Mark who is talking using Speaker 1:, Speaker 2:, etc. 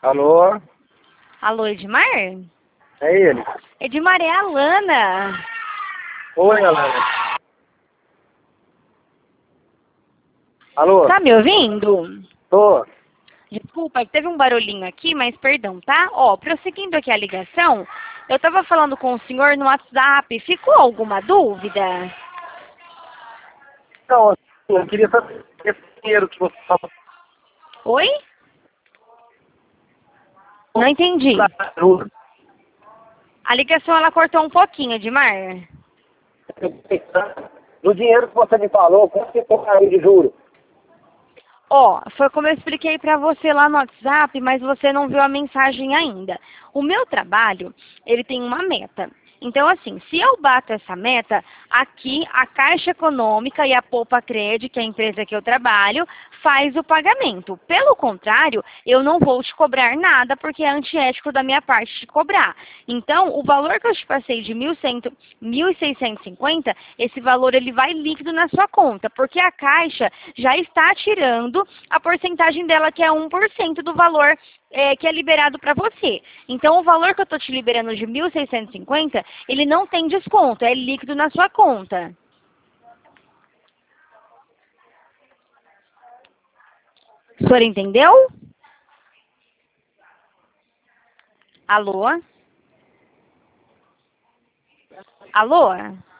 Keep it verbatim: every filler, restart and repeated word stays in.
Speaker 1: Alô?
Speaker 2: Alô, Edmar?
Speaker 1: É ele.
Speaker 2: Edmar, é a Lana.
Speaker 1: Oi, Alana. Alô?
Speaker 2: Tá me ouvindo?
Speaker 1: Tô.
Speaker 2: Desculpa, é que teve um barulhinho aqui, mas perdão, tá? Ó, prosseguindo aqui a ligação, eu tava falando com o senhor no WhatsApp. Ficou alguma dúvida?
Speaker 1: Não, assim, eu queria saber esse dinheiro que você falou.
Speaker 2: Oi? Não entendi. A ligação, ela cortou um pouquinho, Edmar.
Speaker 1: Do dinheiro que você me falou, quanto que eu caí de juros?
Speaker 2: Ó, foi como eu expliquei pra você lá no WhatsApp, mas você não viu a mensagem ainda. O meu trabalho, ele tem uma meta. Então, assim, se eu bato essa meta, aqui a Caixa Econômica e a Poupa Cred, que é a empresa que eu trabalho, faz o pagamento. Pelo contrário, eu não vou te cobrar nada, porque é antiético da minha parte te cobrar. Então, o valor que eu te passei de mil e cem, mil seiscentos e cinquenta, esse valor ele vai líquido na sua conta, porque a Caixa já está tirando a porcentagem dela, que é um por cento do valor é, que é liberado para você. Então, o valor que eu estou te liberando de mil seiscentos e cinquenta, ele não tem desconto, é líquido na sua conta. O senhor entendeu? Alô? Alô?